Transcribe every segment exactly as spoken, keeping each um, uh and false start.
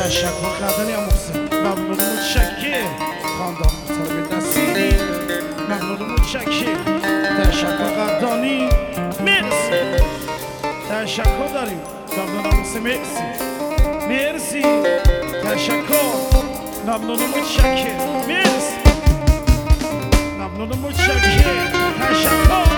تشکر قدری هم محسن ممنون متشکر خاندان محترم دستی ممنون متشکر تشکر قدانی مرسی تشکر داریم ممنون محسن مرسی مرسی تشکر ممنون متشکر مرسی ممنون متشکر تشکر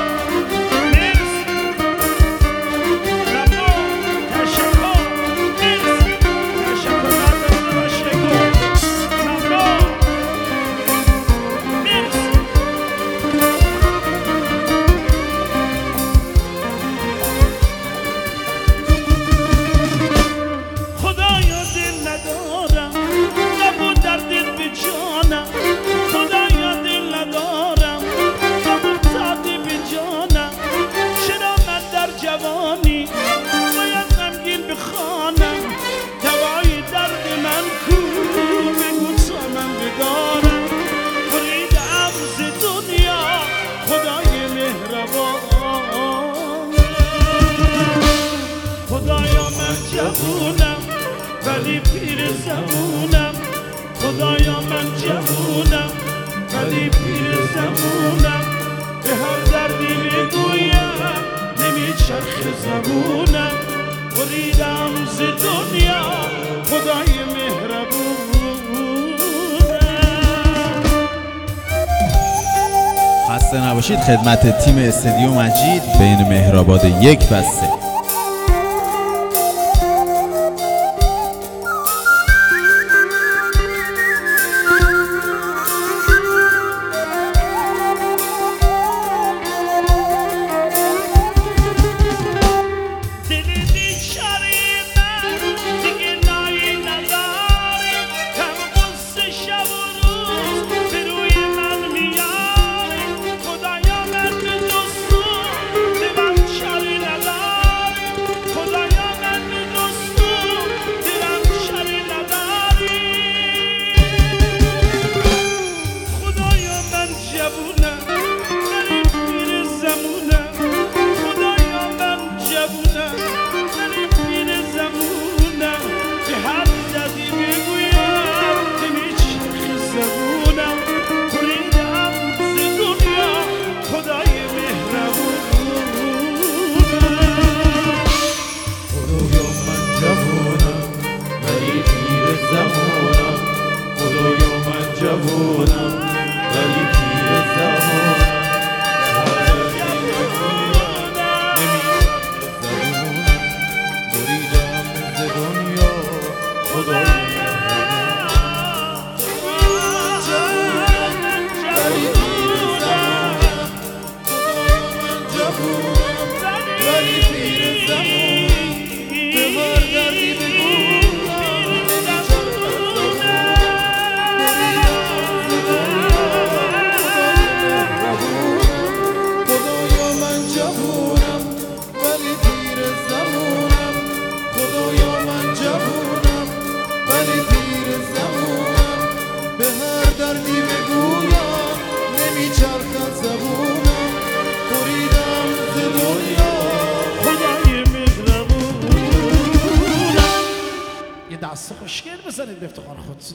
جوونم ولی پیر زمونم خدایا من جوونم ولی پیر زمونم به هر دردی بگویم نمیچرخ زبونم بریدم ز دنیا خدای مهربونم خسته نباشید خدمت تیم استدیو مجید بین مهرآباد یک و سه. جوونم ولی پیر زمانم نمیچرخ زبونم بریدم ز دنیا خدای ولی پیر زمانم جوونم ولی پیر زمانم به هر دردی بگویم نمیچرخد زبونم بریدم ز دنیا خدای مهربونم. یه دست خوشگل بزنید به افتخار خودتون.